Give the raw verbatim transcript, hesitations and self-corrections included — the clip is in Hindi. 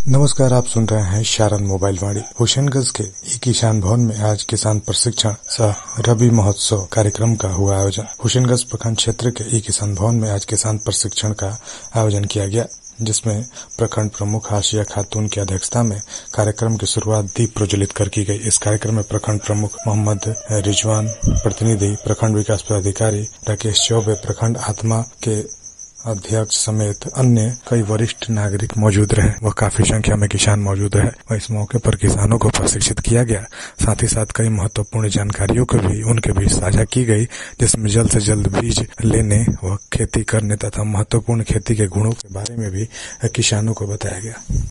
नमस्कार, आप सुन रहे हैं शारद मोबाइल वाणी। होशंगाबाद के ई किसान भवन में आज किसान प्रशिक्षण सह रबी महोत्सव कार्यक्रम का हुआ आयोजन। होशंगाबाद प्रखंड क्षेत्र के ई किसान भवन में आज किसान प्रशिक्षण का आयोजन किया गया, जिसमें प्रखंड प्रमुख आशिया खातून की अध्यक्षता में कार्यक्रम की शुरुआत दीप प्रज्वलित कर की गई। इस कार्यक्रम में प्रखंड प्रमुख मोहम्मद रिजवान, प्रतिनिधि प्रखंड विकास पदाधिकारी राकेश चौबे, प्रखंड आत्मा के अध्यक्ष समेत अन्य कई वरिष्ठ नागरिक मौजूद रहे व काफी संख्या में किसान मौजूद रहे व इस मौके पर किसानों को प्रशिक्षित किया गया। साथ ही साथ कई महत्वपूर्ण जानकारियों को भी उनके बीच साझा की गई, जिसमें जल्द से जल्द बीज लेने व खेती करने तथा महत्वपूर्ण खेती के गुणों के बारे में भी किसानों को बताया गया।